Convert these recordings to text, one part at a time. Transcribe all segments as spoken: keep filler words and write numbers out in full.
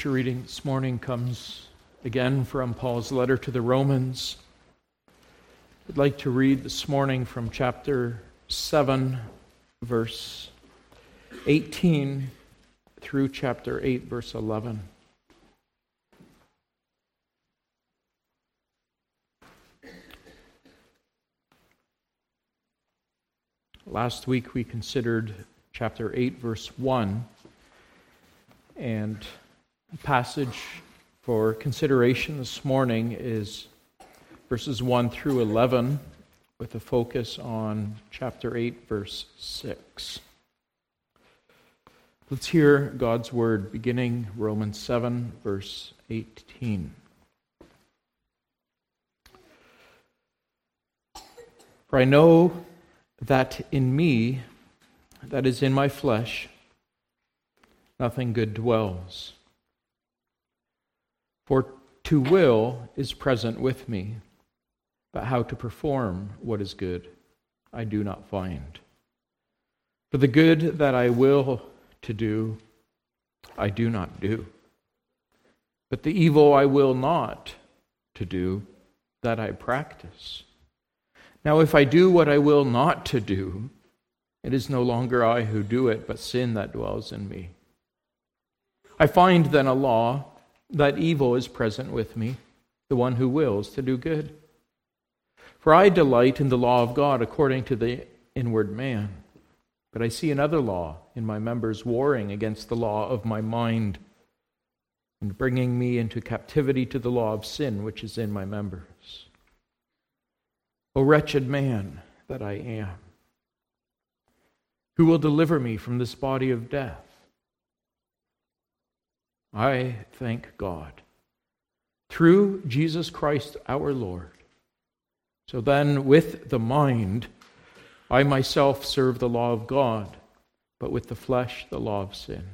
Scripture reading this morning comes again from Paul's letter to the Romans. I'd like to read this morning from chapter seven, verse eighteen, through chapter eight, verse eleven. Last week we considered chapter eight, verse one, and the passage for consideration this morning is verses one through eleven, with a focus on chapter eight, verse six. Let's hear God's word, beginning Romans seven, verse eighteen. For I know that in me, that is in my flesh, nothing good dwells. For to will is present with me, but how to perform what is good I do not find. For the good that I will to do, I do not do. But the evil I will not to do, that I practice. Now if I do what I will not to do, it is no longer I who do it, but sin that dwells in me. I find then a law, that evil is present with me, the one who wills to do good. For I delight in the law of God according to the inward man, but I see another law in my members warring against the law of my mind, and bringing me into captivity to the law of sin which is in my members. O wretched man that I am, who will deliver me from this body of death? I thank God, through Jesus Christ our Lord. So then, with the mind, I myself serve the law of God, but with the flesh, the law of sin.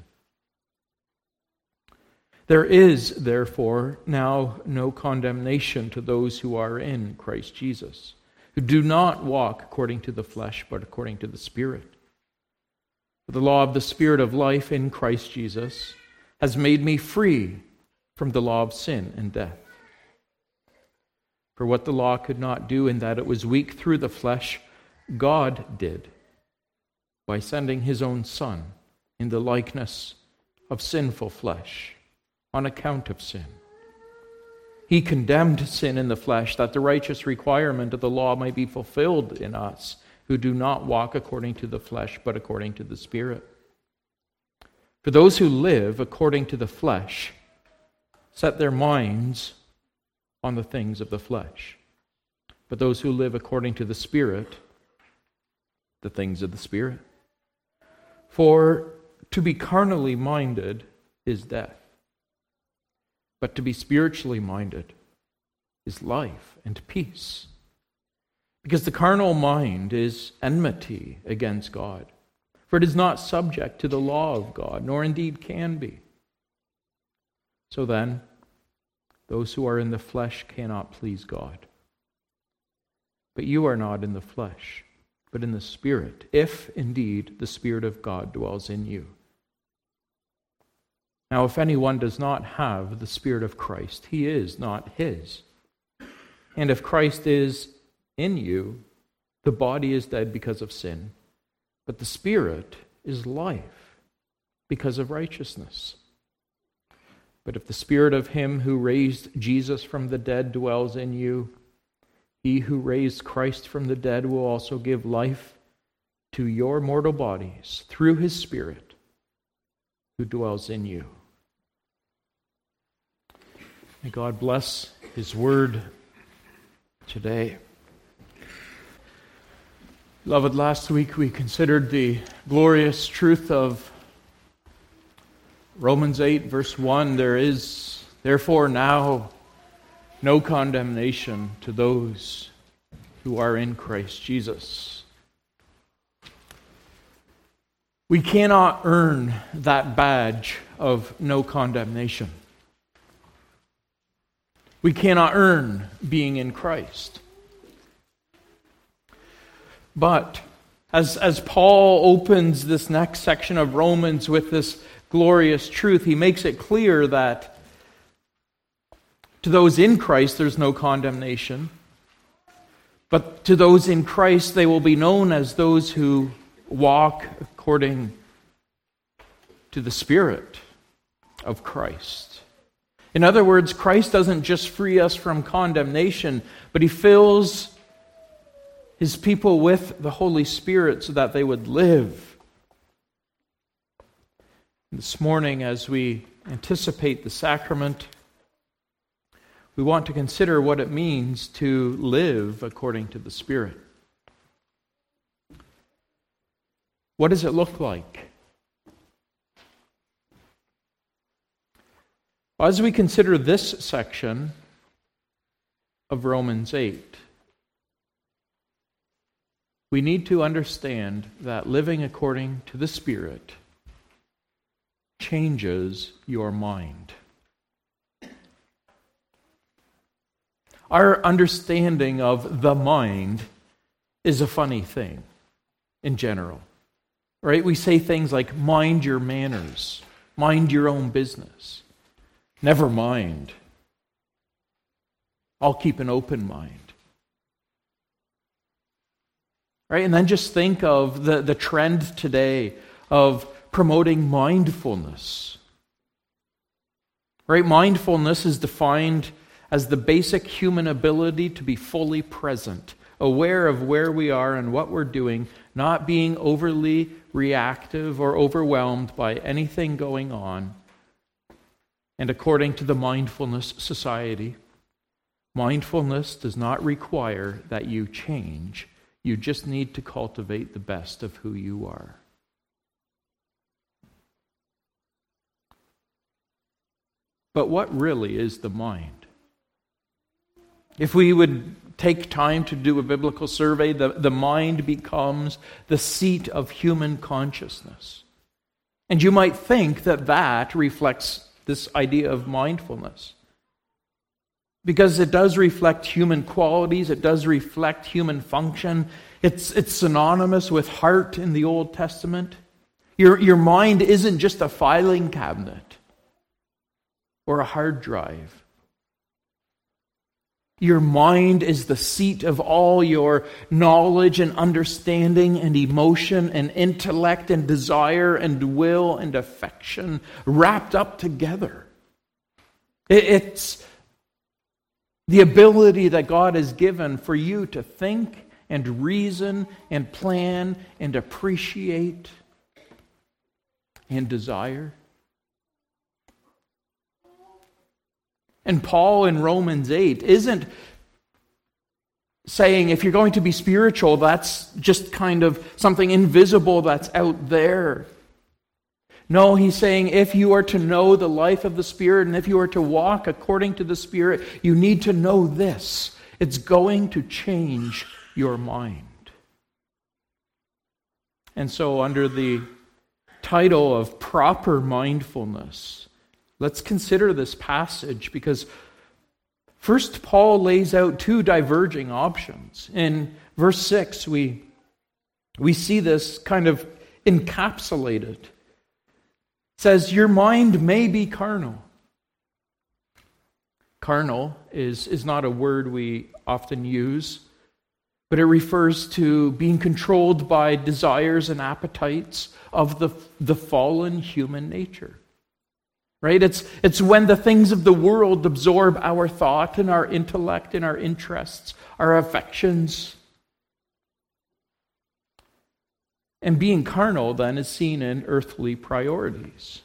There is, therefore, now no condemnation to those who are in Christ Jesus, who do not walk according to the flesh, but according to the Spirit. For the law of the Spirit of life in Christ Jesus has made me free from the law of sin and death. For what the law could not do in that it was weak through the flesh, God did, by sending his own Son in the likeness of sinful flesh, on account of sin. He condemned sin in the flesh, that the righteous requirement of the law might be fulfilled in us, who do not walk according to the flesh, but according to the Spirit. For those who live according to the flesh set their minds on the things of the flesh, but those who live according to the Spirit, the things of the Spirit. For to be carnally minded is death, but to be spiritually minded is life and peace. Because the carnal mind is enmity against God, for it is not subject to the law of God, nor indeed can be. So then, those who are in the flesh cannot please God. But you are not in the flesh, but in the Spirit, if indeed the Spirit of God dwells in you. Now, if anyone does not have the Spirit of Christ, he is not his. And if Christ is in you, the body is dead because of sin, but the Spirit is life because of righteousness. But if the Spirit of him who raised Jesus from the dead dwells in you, he who raised Christ from the dead will also give life to your mortal bodies through his Spirit who dwells in you. May God bless his word today. Beloved, last week we considered the glorious truth of Romans eight, verse one. There is, therefore, now no condemnation to those who are in Christ Jesus. We cannot earn that badge of no condemnation. We cannot earn being in Christ. But as, as Paul opens this next section of Romans with this glorious truth, he makes it clear that to those in Christ there's no condemnation, but to those in Christ they will be known as those who walk according to the Spirit of Christ. In other words, Christ doesn't just free us from condemnation, but he fills his people with the Holy Spirit so that they would live. This morning, as we anticipate the sacrament, we want to consider what it means to live according to the Spirit. What does it look like? As we consider this section of Romans eight, we need to understand that living according to the Spirit changes your mind. Our understanding of the mind is a funny thing in general, right? We say things like, mind your manners, mind your own business. Never mind. I'll keep an open mind. Right? And then just think of the, the trend today of promoting mindfulness. Right? Mindfulness is defined as the basic human ability to be fully present, aware of where we are and what we're doing, not being overly reactive or overwhelmed by anything going on. And according to the Mindfulness Society, mindfulness does not require that you change. You just need to cultivate the best of who you are. But what really is the mind? If we would take time to do a biblical survey, the, the mind becomes the seat of human consciousness. And you might think that that reflects this idea of mindfulness. Because it does reflect human qualities, it does reflect human function. It's, it's synonymous with heart in the Old Testament. Your, your mind isn't just a filing cabinet or a hard drive. Your mind is the seat of all your knowledge and understanding and emotion and intellect and desire and will and affection wrapped up together. It's the ability that God has given for you to think and reason and plan and appreciate and desire. And Paul in Romans eight isn't saying if you're going to be spiritual, that's just kind of something invisible that's out there. No, he's saying if you are to know the life of the Spirit and if you are to walk according to the Spirit, you need to know this. It's going to change your mind. And so under the title of proper mindfulness, let's consider this passage because first Paul lays out two diverging options. In verse six, we, we see this kind of encapsulated. It says, your mind may be carnal. Carnal is, is not a word we often use, but it refers to being controlled by desires and appetites of the, the fallen human nature. Right? It's, it's when the things of the world absorb our thought and our intellect and our interests, our affections. And being carnal then is seen in earthly priorities.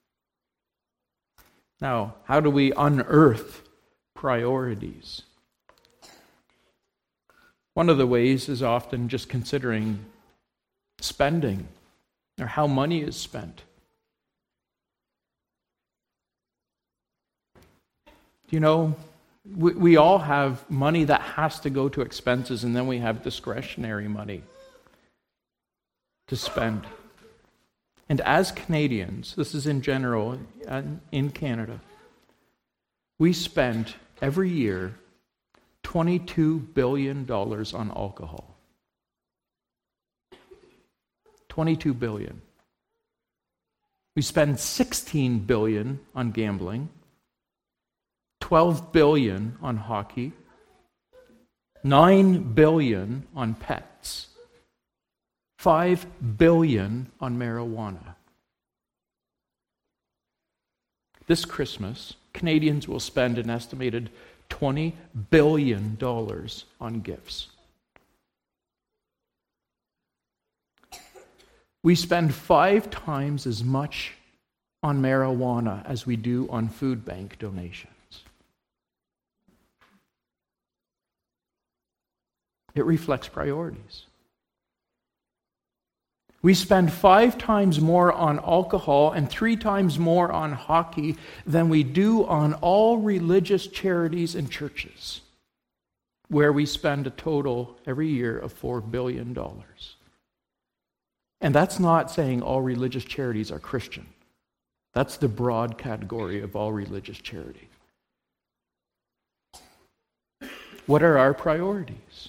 Now, how do we unearth priorities? One of the ways is often just considering spending or how money is spent. You know, we, we all have money that has to go to expenses, and then we have discretionary money to spend. And as Canadians, this is in general, in Canada, we spend every year twenty-two billion dollars on alcohol. twenty-two billion dollars. We spend sixteen billion dollars on gambling, twelve billion dollars on hockey, nine billion dollars on pets, five billion dollars on marijuana. This Christmas, Canadians will spend an estimated twenty billion dollars on gifts. We spend five times as much on marijuana as we do on food bank donations. It reflects priorities. We spend five times more on alcohol and three times more on hockey than we do on all religious charities and churches, where we spend a total every year of four billion dollars. And that's not saying all religious charities are Christian. That's the broad category of all religious charity. What are our priorities?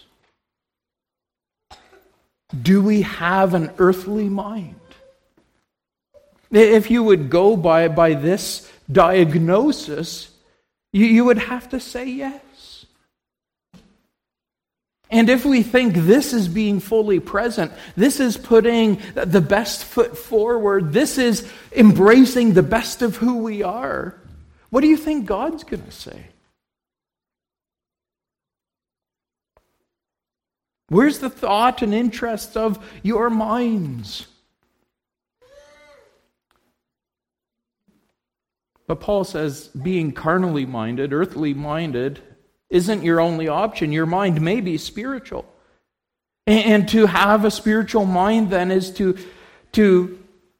Do we have an earthly mind? If you would go by, by this diagnosis, you, you would have to say yes. And if we think this is being fully present, this is putting the best foot forward, this is embracing the best of who we are, what do you think God's going to say? Where's the thought and interest of your minds? But Paul says being carnally minded, earthly minded, isn't your only option. Your mind may be spiritual. And to have a spiritual mind then is to, to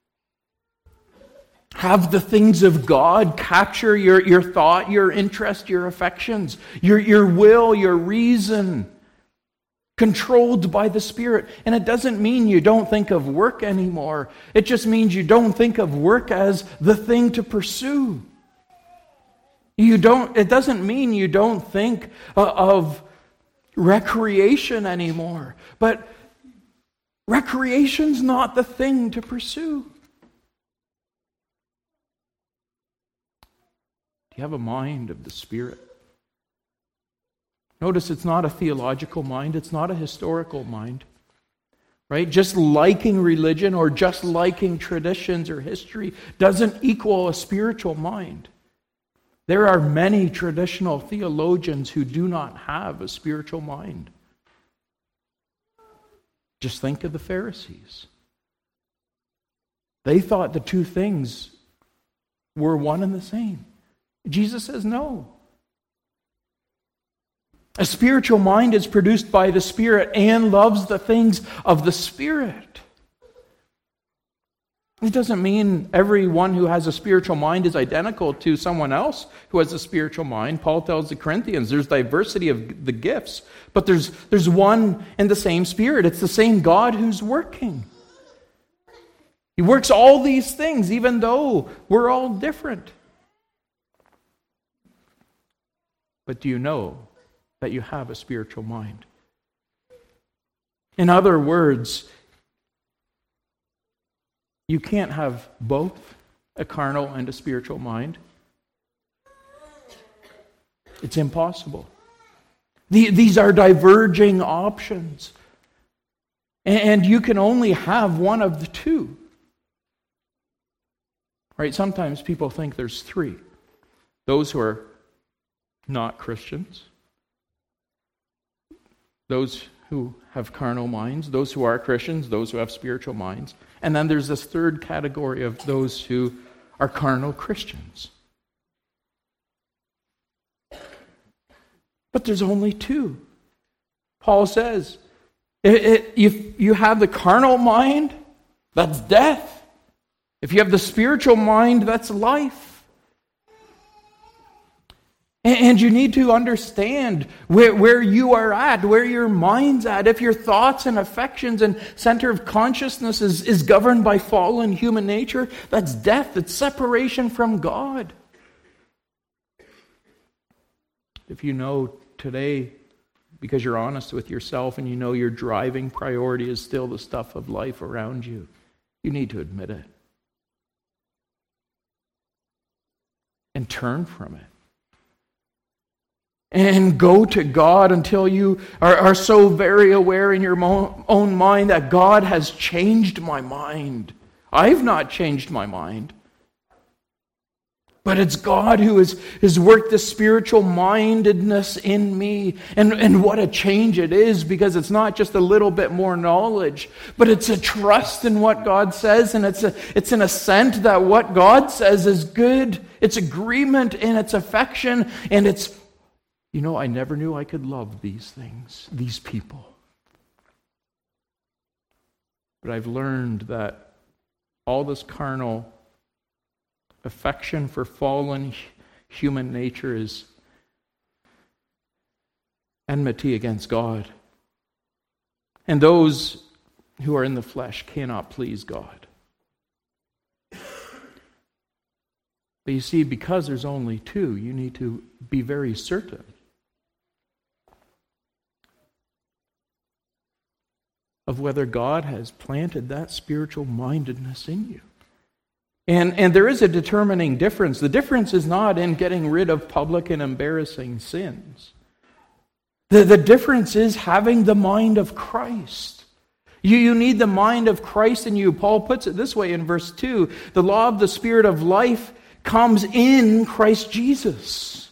have the things of God capture your, your thought, your interest, your affections, your, your will, your reason, controlled by the Spirit. And it doesn't mean you don't think of work anymore. It just means you don't think of work as the thing to pursue. You don't, it doesn't mean you don't think uh, of recreation anymore. But recreation's not the thing to pursue. Do you have a mind of the Spirit? Notice it's not a theological mind, it's not a historical mind. Right? Just liking religion or just liking traditions or history doesn't equal a spiritual mind. There are many traditional theologians who do not have a spiritual mind. Just think of the Pharisees. They thought the two things were one and the same. Jesus says no. A spiritual mind is produced by the Spirit and loves the things of the Spirit. It doesn't mean everyone who has a spiritual mind is identical to someone else who has a spiritual mind. Paul tells the Corinthians there's diversity of the gifts, but there's, there's one and the same Spirit. It's the same God who's working. He works all these things even though we're all different. But do you know that you have a spiritual mind? In other words, you can't have both a carnal and a spiritual mind. It's impossible. These are diverging options. And you can only have one of the two. Right? Sometimes people think there's three. Those who are not Christians, those who have carnal minds, those who are Christians, those who have spiritual minds. And then there's this third category of those who are carnal Christians. But there's only two. Paul says, it, it, if you have the carnal mind, that's death. If you have the spiritual mind, that's life. And you need to understand where, where you are at, where your mind's at. If your thoughts and affections and center of consciousness is, is governed by fallen human nature, that's death. It's separation from God. If you know today, because you're honest with yourself and you know your driving priority is still the stuff of life around you, you need to admit it. and turn from it. And go to God until you are, are so very aware in your mo- own mind that God has changed my mind. I've not changed my mind. But it's God who has, has worked the spiritual mindedness in me. And, and what a change it is, because it's not just a little bit more knowledge, but it's a trust in what God says, and it's a, it's an assent that what God says is good. It's agreement and it's affection, and it's, you know, I never knew I could love these things, these people. But I've learned that all this carnal affection for fallen human nature is enmity against God. And those who are in the flesh cannot please God. But you see, because there's only two, you need to be very certain of whether God has planted that spiritual mindedness in you. And, and there is a determining difference. The difference is not in getting rid of public and embarrassing sins. The, the difference is having the mind of Christ. You, you need the mind of Christ in you. Paul puts it this way in verse two. The law of the Spirit of life comes in Christ Jesus.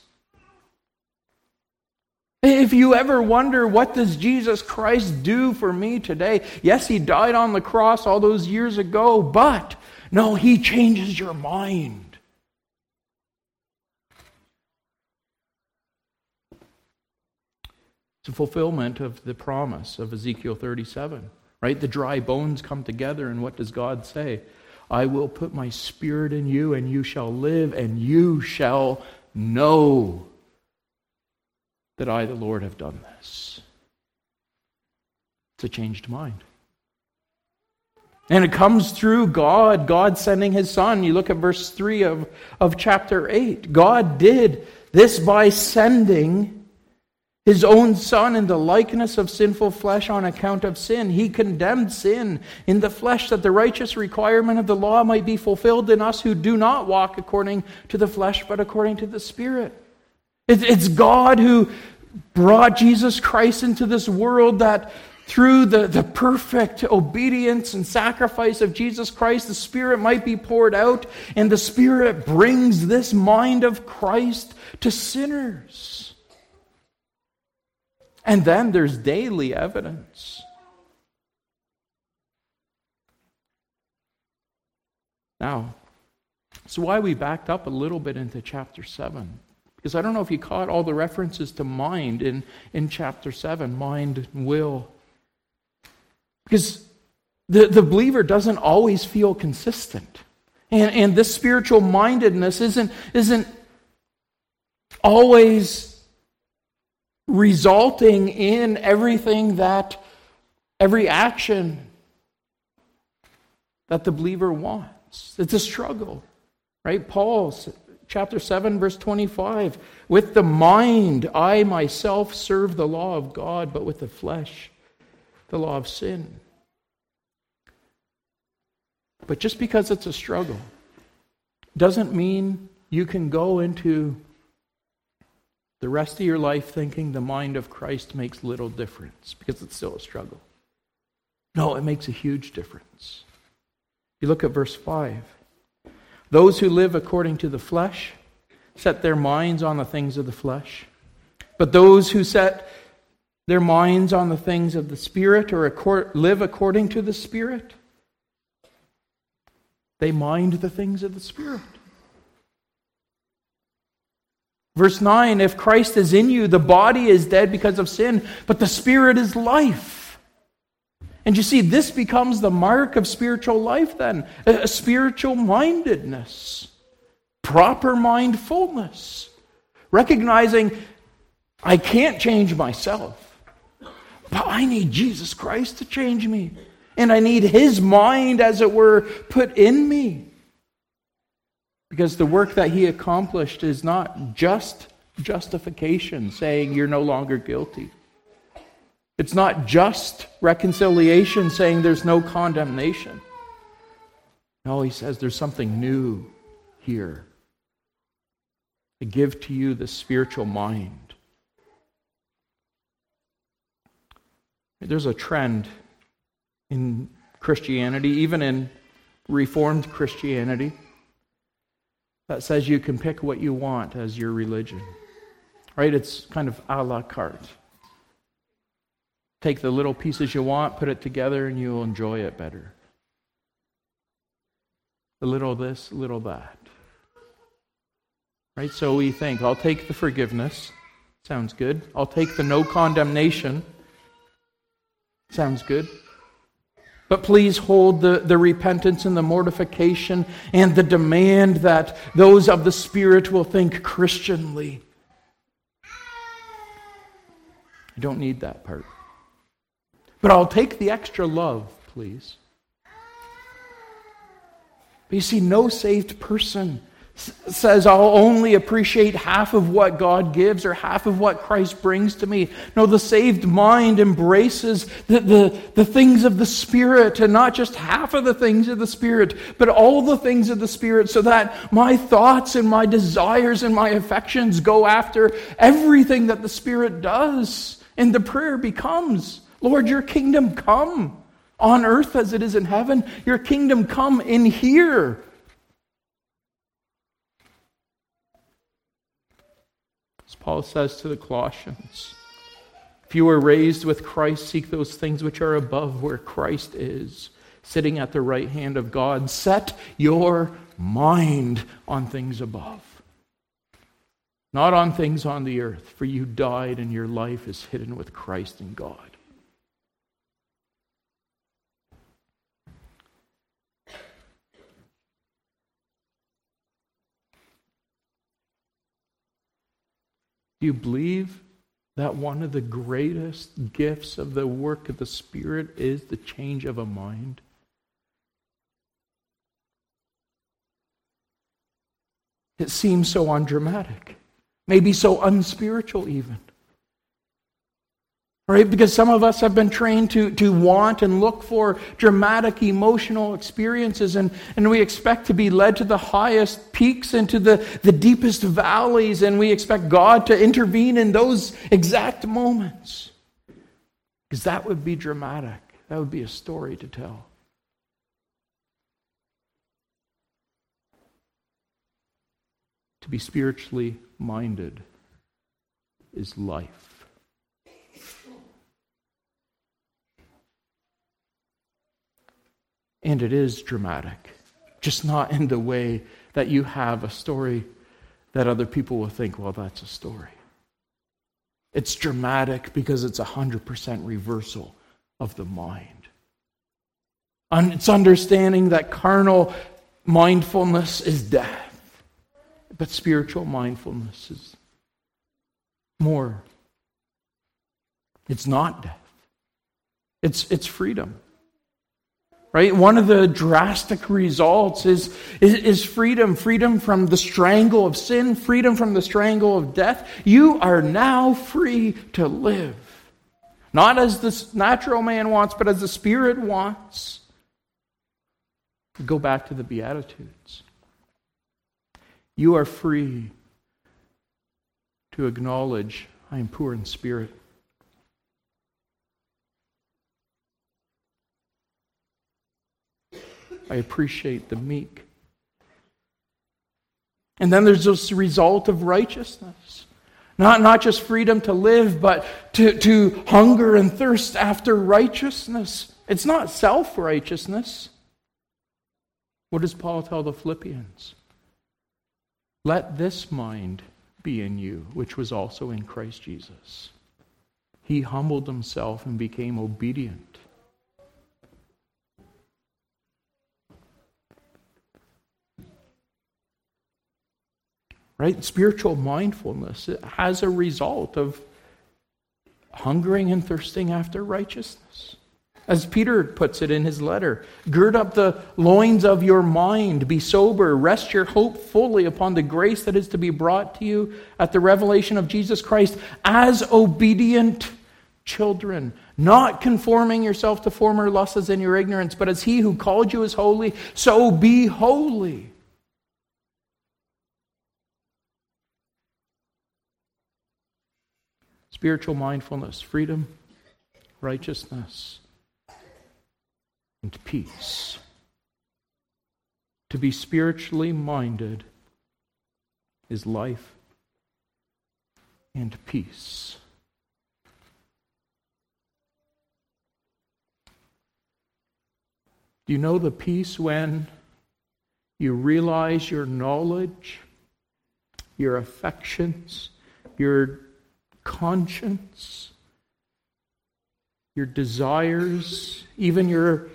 If you ever wonder, what does Jesus Christ do for me today? Yes, He died on the cross all those years ago, but no, He changes your mind. It's a fulfillment of the promise of Ezekiel thirty-seven, right? The dry bones come together, and what does God say? I will put my Spirit in you, and you shall live, and you shall know that I, the Lord, have done this. It's a changed mind. And it comes through God, God sending His Son. You look at verse three of, of chapter eight. God did this by sending His own Son in the likeness of sinful flesh on account of sin. He condemned sin in the flesh, that the righteous requirement of the law might be fulfilled in us who do not walk according to the flesh, but according to the Spirit. It, it's God who brought Jesus Christ into this world, that through the, the perfect obedience and sacrifice of Jesus Christ, the Spirit might be poured out, and the Spirit brings this mind of Christ to sinners. And then there's daily evidence. Now, so why we backed up a little bit into chapter seven. Because I don't know if you caught all the references to mind in, in chapter seven, mind and will. Because the, the believer doesn't always feel consistent. And, and this spiritual mindedness isn't, isn't always resulting in everything that, every action that the believer wants. It's a struggle, right? Paul, chapter seven, verse twenty-five, with the mind I myself serve the law of God, but with the flesh the law of sin. But just because it's a struggle doesn't mean you can go into the rest of your life thinking the mind of Christ makes little difference, because it's still a struggle. No, it makes a huge difference. You look at verse five. Those who live according to the flesh set their minds on the things of the flesh. But those who set their minds on the things of the Spirit, or accord, live according to the Spirit, they mind the things of the Spirit. Verse nine, if Christ is in you, the body is dead because of sin, but the Spirit is life. And you see, this becomes the mark of spiritual life then, a spiritual mindedness, proper mindfulness, recognizing I can't change myself, but I need Jesus Christ to change me. And I need His mind, as it were, put in me. Because the work that He accomplished is not just justification, saying you're no longer guilty. It's not just reconciliation, saying there's no condemnation. No, He says there's something new here. I give to you the spiritual mind. There's a trend in Christianity, even in Reformed Christianity, that says you can pick what you want as your religion. Right? It's kind of a la carte. Take the little pieces you want, put it together, and you'll enjoy it better. A little this, a little that. Right? So we think, I'll take the forgiveness. Sounds good. I'll take the no condemnation. Sounds good. But please hold the, the repentance and the mortification and the demand that those of the Spirit will think Christianly. I don't need that part. But I'll take the extra love, please. But you see, no saved person says, I'll only appreciate half of what God gives or half of what Christ brings to me. No, the saved mind embraces the, the, the things of the Spirit, and not just half of the things of the Spirit, but all the things of the Spirit, so that my thoughts and my desires and my affections go after everything that the Spirit does. And the prayer becomes, Lord, your kingdom come on earth as it is in heaven. Your kingdom come in here. Paul says to the Colossians, if you were raised with Christ, seek those things which are above, where Christ is, sitting at the right hand of God. Set your mind on things above, not on things on the earth, for you died and your life is hidden with Christ in God. Do you believe that one of the greatest gifts of the work of the Spirit is the change of a mind? It seems so undramatic, maybe so unspiritual even. Right? Because some of us have been trained to, to want and look for dramatic emotional experiences, and, and we expect to be led to the highest peaks and to the, the deepest valleys, and we expect God to intervene in those exact moments. Because that would be dramatic. That would be a story to tell. To be spiritually minded is life. And it is dramatic, just not in the way that you have a story that other people will think, well, that's a story. It's dramatic because it's a one hundred percent reversal of the mind. And it's understanding that carnal mindfulness is death, but spiritual mindfulness is more. It's not death. It's, it's freedom. Right? One of the drastic results is, is, is freedom. Freedom from the strangle of sin. Freedom from the strangle of death. You are now free to live. Not as the natural man wants, but as the Spirit wants. Go back to the Beatitudes. You are free to acknowledge, I am poor in spirit. I appreciate the meek. And then there's this result of righteousness. Not, not just freedom to live, but to, to hunger and thirst after righteousness. It's not self-righteousness. What does Paul tell the Philippians? Let this mind be in you, which was also in Christ Jesus. He humbled himself and became obedient. Right? Spiritual mindfulness, it has a result of hungering and thirsting after righteousness. As Peter puts it in his letter, gird up the loins of your mind, be sober, rest your hope fully upon the grace that is to be brought to you at the revelation of Jesus Christ as obedient children, not conforming yourself to former lusts in your ignorance, but as he who called you is holy, so be holy. spiritual mindfulness, freedom, righteousness, and peace. To be spiritually minded is life and peace. Do you know the peace when you realize your knowledge, your affections, your conscience, your desires, even your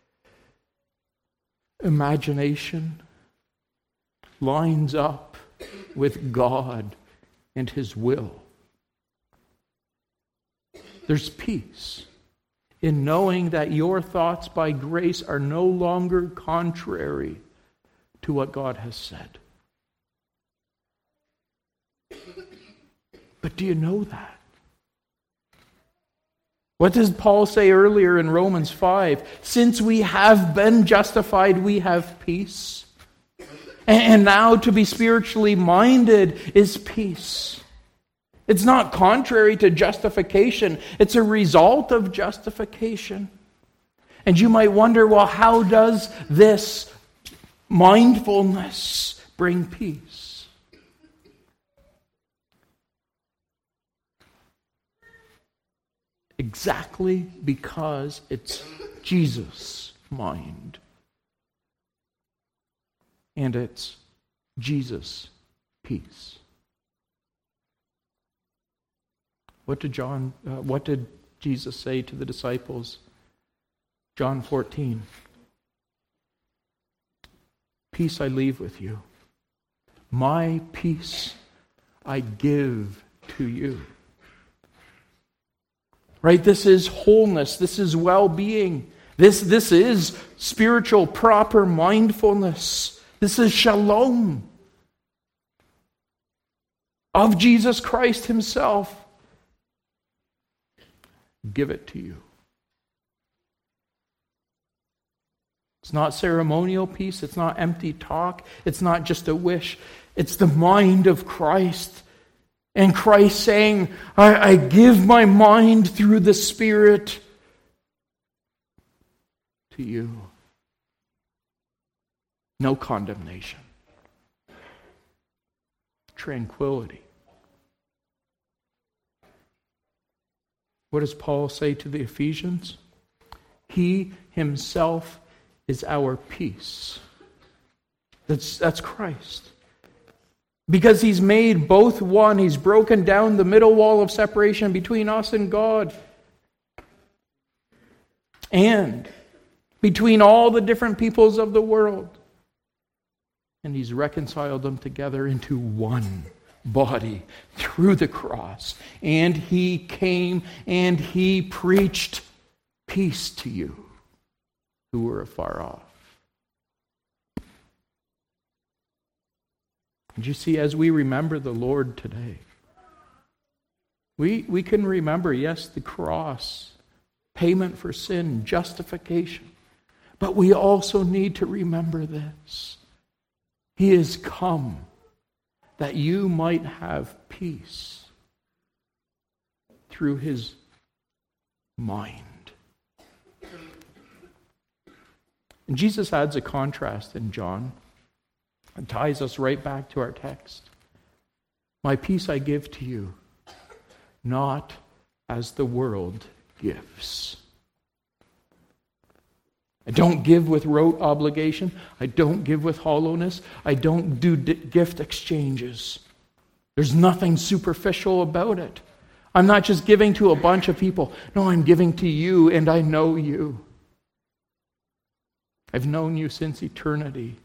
imagination lines up with God and His will? There's peace in knowing that your thoughts by grace are no longer contrary to what God has said. But do you know that? What does Paul say earlier in Romans five? Since we have been justified, we have peace. And now to be spiritually minded is peace. It's not contrary to justification. It's a result of justification. And you might wonder, well, how does this mindfulness bring peace? Exactly because it's Jesus' mind. And it's Jesus' peace. What did John? Uh, what did Jesus say to the disciples? John fourteen. Peace I leave with you. My peace I give to you. Right? This is wholeness. This is well-being. This, this is spiritual, proper mindfulness. This is shalom of Jesus Christ Himself. Give it to you. It's not ceremonial peace. It's not empty talk. It's not just a wish. It's the mind of Christ. And Christ saying, I, I give my mind through the Spirit to you. No condemnation. Tranquility. What does Paul say to the Ephesians? He Himself is our peace. That's, that's Christ. Because He's made both one. He's broken down the middle wall of separation between us and God. And between all the different peoples of the world. And He's reconciled them together into one body through the cross. And He came and He preached peace to you who were afar off. And you see, as we remember the Lord today, we, we can remember, yes, the cross, payment for sin, justification. But we also need to remember this. He is come that you might have peace through His mind. And Jesus adds a contrast in John and ties us right back to our text. My peace I give to you, not as the world gives. I don't give with rote obligation. I don't give with hollowness. I don't do d- gift exchanges. There's nothing superficial about it. I'm not just giving to a bunch of people. No, I'm giving to you, and I know you. I've known you since eternity.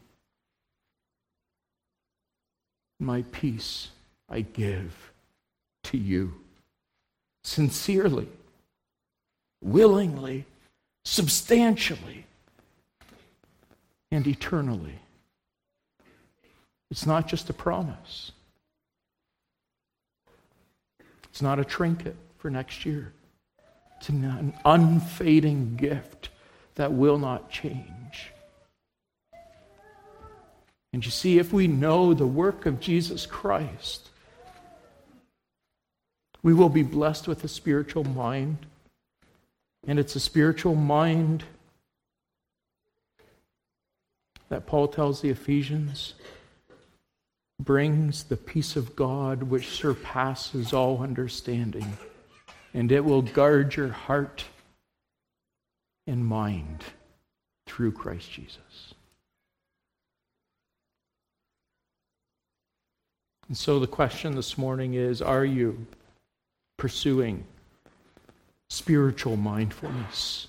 My peace I give to you. Sincerely, willingly, substantially, and eternally. It's not just a promise. It's not a trinket for next year. It's an unfading gift that will not change. And you see, if we know the work of Jesus Christ, We will be blessed with a spiritual mind. And it's a spiritual mind that Paul tells the Ephesians brings the peace of God which surpasses all understanding. And it will guard your heart and mind through Christ Jesus. And so the question this morning is, are you pursuing spiritual mindfulness?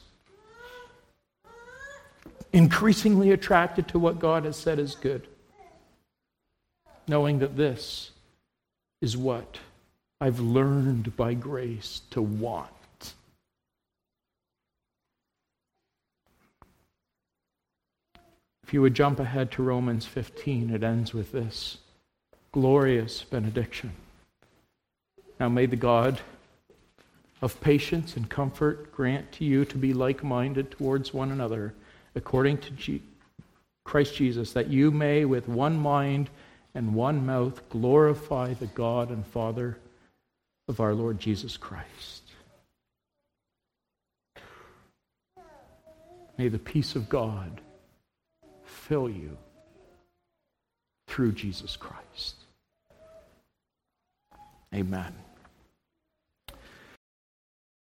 Increasingly attracted to what God has said is good, knowing that this is what I've learned by grace to want. If you would jump ahead to Romans fifteen, it ends with this glorious benediction. Now may the God of patience and comfort grant to you to be like-minded towards one another, according to G- Christ Jesus, that you may with one mind and one mouth glorify the God and Father of our Lord Jesus Christ. May the peace of God fill you through Jesus Christ. Amen.